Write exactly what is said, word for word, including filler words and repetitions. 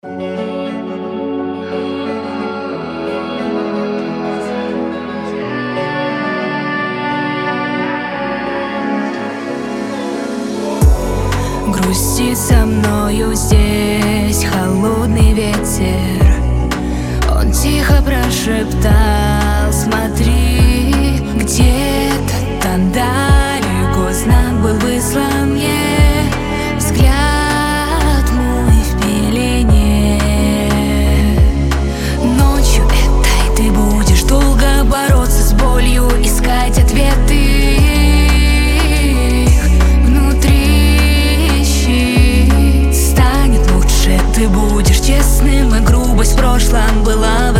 Грустит со мною здесь холодный ветер. Он тихо прошептал: смотри, где-то там далеко знак был выслан мне. Взгляд мой в пелене. Ночью этой ты будешь долго бороться с болью, искать ответы. Ты будешь честным, и грубость в прошлом была